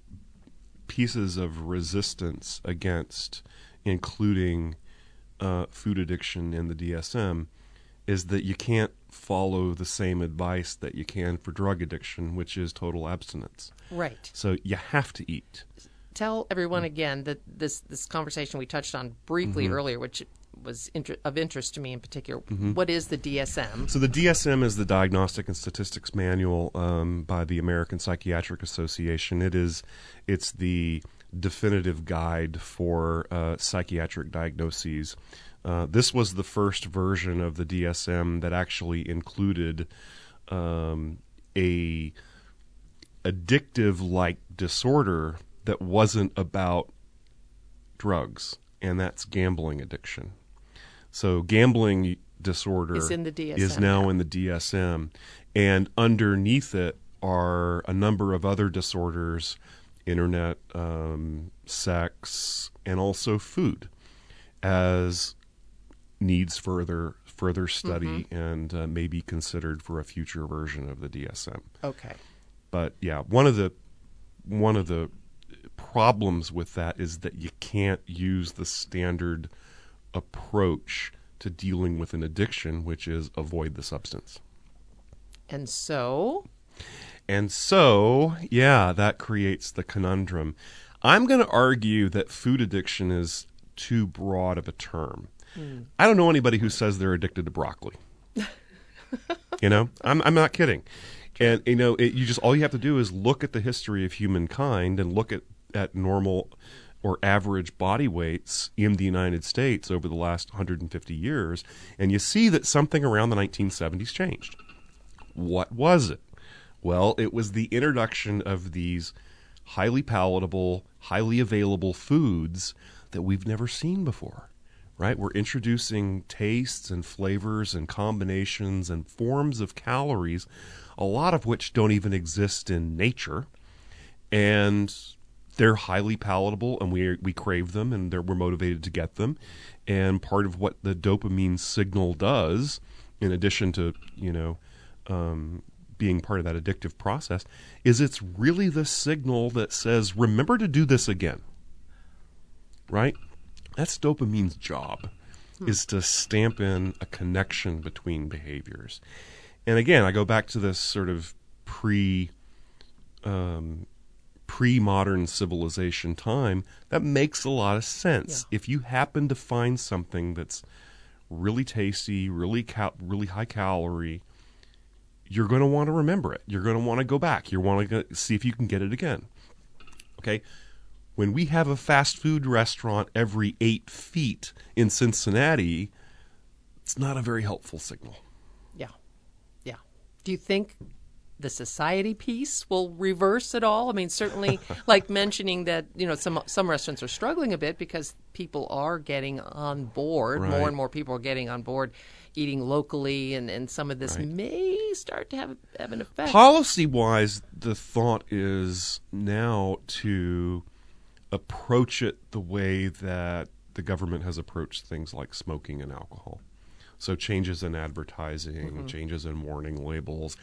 pieces of resistance against including uh, food addiction in the D S M is that you can't follow the same advice that you can for drug addiction, which is total abstinence. Right. So you have to eat. Tell everyone again that this, this conversation we touched on briefly Mm-hmm. earlier, which was inter- of interest to me in particular. What is the D S M? So the D S M is the Diagnostic and Statistics Manual um, by the American Psychiatric Association. It is, it's the definitive guide for uh, psychiatric diagnoses. Uh, this was the first version of the D S M that actually included um, a addictive-like disorder that wasn't about drugs, and that's gambling addiction. So gambling disorder Is in the D S M is now now. in the D S M, and underneath it are a number of other disorders, internet, um, sex, and also food, as needs further further study Mm-hmm. and uh, may be considered for a future version of the D S M. Okay. But yeah, one of the one of the problems with that is that you can't use the standard approach to dealing with an addiction, which is avoid the substance. And so, And so, yeah, that creates the conundrum. I'm going to argue that food addiction is too broad of a term. Mm. I don't know anybody who says they're addicted to broccoli. You know, I'm I'm not kidding. And you know, it, you just all you have to do is look at the history of humankind and look at at normal or average body weights in the United States over the last one hundred fifty years, and you see that something around the nineteen seventies changed. What was it? Well, it was the introduction of these highly palatable, highly available foods that we've never seen before, right? We're introducing tastes and flavors and combinations and forms of calories, a lot of which don't even exist in nature, and they're highly palatable, and we we crave them, and they're, we're motivated to get them. And part of what the dopamine signal does, in addition to, you know, um, being part of that addictive process, is it's really the signal that says, remember to do this again, right? That's dopamine's job, is to stamp in a connection between behaviors. And again, I go back to this sort of pre, um, pre-modern civilization time. That makes a lot of sense. Yeah. If you happen to find something that's really tasty, really cal- really high calorie, you're going to want to remember it. You're going to want to go back. You want to see if you can get it again. Okay? When we have a fast food restaurant every eight feet in Cincinnati, it's not a very helpful signal. yeah. Yeah. Do you think the society piece will reverse at all? I mean, certainly, like mentioning that, you know, some some restaurants are struggling a bit because people are getting on board. Right. More and more people are getting on board eating locally, and, and some of this Right. may start to have, have an effect. Policy-wise, the thought is now to approach it the way that the government has approached things like smoking and alcohol. So changes in advertising, Mm-hmm. changes in warning labels,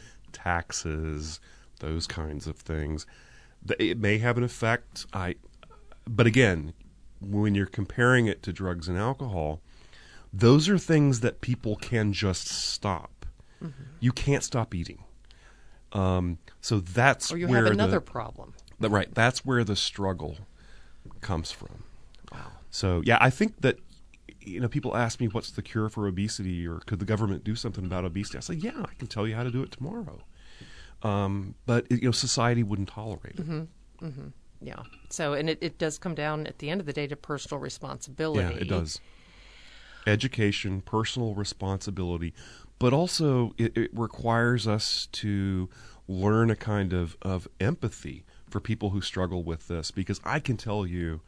taxes, those kinds of things. Th- It may have an effect. I, but again, when you're comparing it to drugs and alcohol, those are things that people can just stop. Mm-hmm. You can't stop eating. Um, so that's Or you where have another the, problem. the- right. That's where the struggle comes from. Wow. So yeah, I think that, you know, people ask me what's the cure for obesity, or could the government do something about obesity? I say, yeah, I can tell you how to do it tomorrow. Um, but you know, society wouldn't tolerate it. Mm-hmm. Mm-hmm. Yeah. So, and it, it does come down at the end of the day to personal responsibility. Yeah, it does. Education, personal responsibility, but also it, it requires us to learn a kind of, of empathy for people who struggle with this, because I can tell you,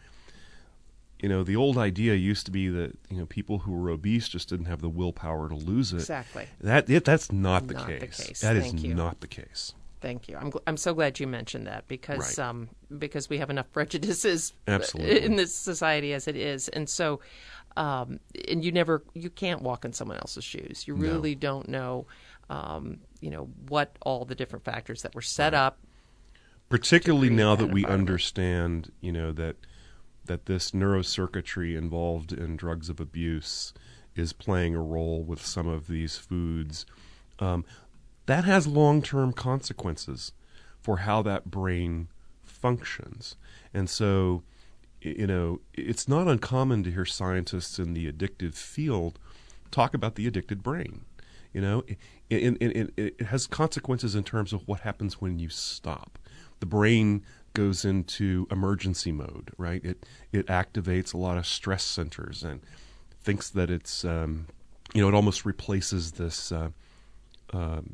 you know, the old idea used to be that, you know, people who were obese just didn't have the willpower to lose it. Exactly. That it, that's not the Not the case. case. That is Thank you. not the case. Thank you. I'm gl- I'm so glad you mentioned that because Right. um because we have enough prejudices Absolutely. in this society as it is, and so um and you never you can't walk in someone else's shoes. You really don't know um you know what all the different factors that were set up. Particularly create now that that we environment. understand, you know, that that this neurocircuitry involved in drugs of abuse is playing a role with some of these foods. Um, that has long-term consequences for how that brain functions. And so, y- you know, it's not uncommon to hear scientists in the addictive field talk about the addicted brain. You know, it, it, it, it has consequences in terms of what happens when you stop. The brain goes into emergency mode, right? It it activates a lot of stress centers and thinks that it's, um, you know, it almost replaces this, uh, um,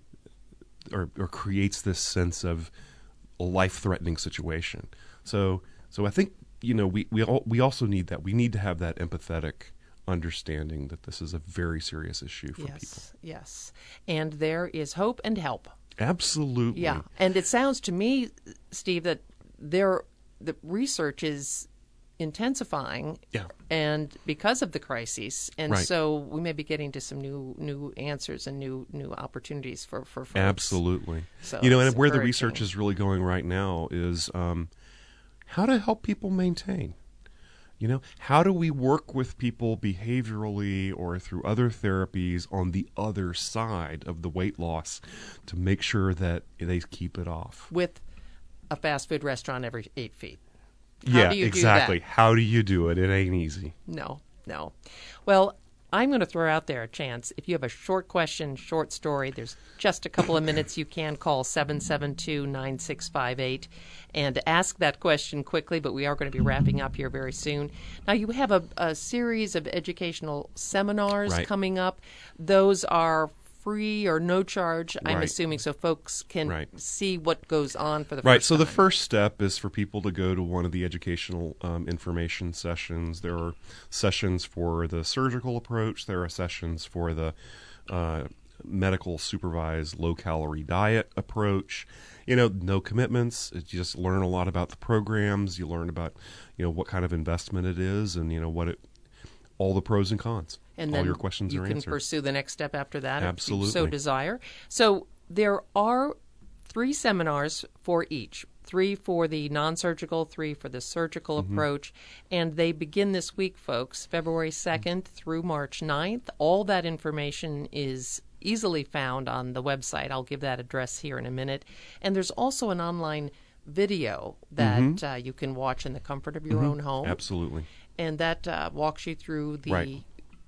or or creates this sense of a life-threatening situation. So so I think, you know, we we all, we also need that. We need to have that empathetic understanding that this is a very serious issue for yes, people. yes, and there is hope and help. Absolutely. Yeah, and it sounds to me, Steve, that there the research is intensifying. Yeah. And because of the crises, and Right. so we may be getting to some new new answers and new new opportunities for for folks. Absolutely. So you know, and it's where the encouraging. research is really going right now is um, how to help people maintain. You know, how do we work with people behaviorally or through other therapies on the other side of the weight loss to make sure that they keep it off? With a fast food restaurant every eight feet. How yeah, do you do exactly. that? How do you do it? It ain't easy. No, no. Well, I'm going to throw out there a chance. If you have a short question, short story, there's just a couple of minutes. You can call seven seven two, nine six five eight and ask that question quickly, but we are going to be wrapping up here very soon. Now, you have a, a series of educational seminars Right. coming up. Those are free or no charge, I'm Right. assuming, so folks can Right. see what goes on for the Right. first So time. the first step is for people to go to one of the educational um, information sessions. There are sessions for the surgical approach. There are sessions for the uh, medical supervised low calorie diet approach. You know, no commitments. You just learn a lot about the programs. You learn about, you know, what kind of investment it is, and you know what it, all the pros and cons. And all then your questions you are can answered. pursue the next step after that if you so Absolutely. desire. So there are three seminars for each. Three for the non-surgical, three for the surgical Mm-hmm. approach. And they begin this week, folks, February second through March ninth. All that information is easily found on the website. I'll give that address here in a minute. And there's also an online video that Mm-hmm. uh, you can watch in the comfort of your own home. Absolutely. And that uh, walks you through the Right.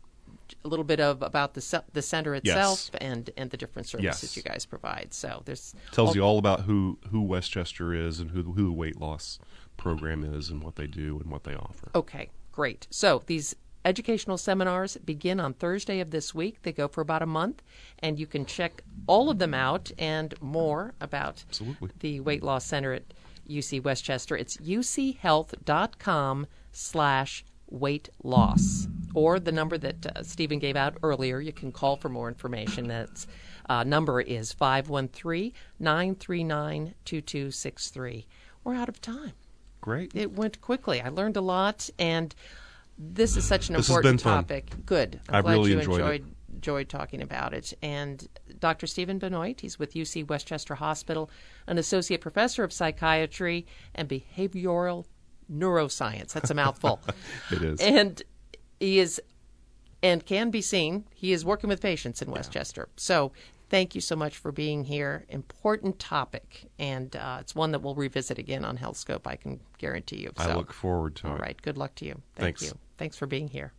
a little bit of about the ce- the center itself Yes. and and the different services Yes. you guys provide. So there's Tells all- you all about who, who Westchester is and who who the weight loss program is and what they do and what they offer. Okay, great. So these educational seminars begin on Thursday of this week. They go for about a month, and you can check all of them out and more about Absolutely. the Weight Loss Center at U C Westchester. It's uchealth.com slash weight loss, or the number that uh, Stephen gave out earlier. You can call for more information. That's uh, number is five one three, nine three nine, two two six three. We're out of time. Great. It went quickly. I learned a lot, and this is such an This has important been fun. topic. Good. I'm I glad really you enjoyed it. enjoyed, enjoyed talking about it. And Doctor Stephen Benoit, he's with U C Westchester Hospital, an associate professor of psychiatry and behavioral neuroscience. That's a mouthful. It is. And he is, and can be seen, he is working with patients in Westchester. So thank you so much for being here. Important topic, and uh, it's one that we'll revisit again on HealthScope, I can guarantee you. So, I look forward to all it. right, good luck to you. Thank Thanks. you. Thanks for being here.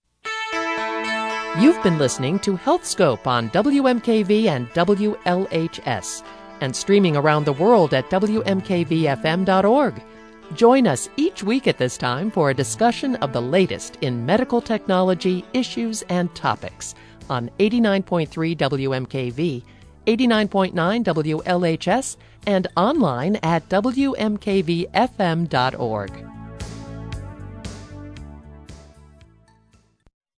You've been listening to HealthScope on W M K V and W L H S, and streaming around the world at W M K V F M dot org. Join us each week at this time for a discussion of the latest in medical technology issues and topics on eighty-nine point three W M K V, eighty-nine point nine W L H S, and online at W M K V F M dot org.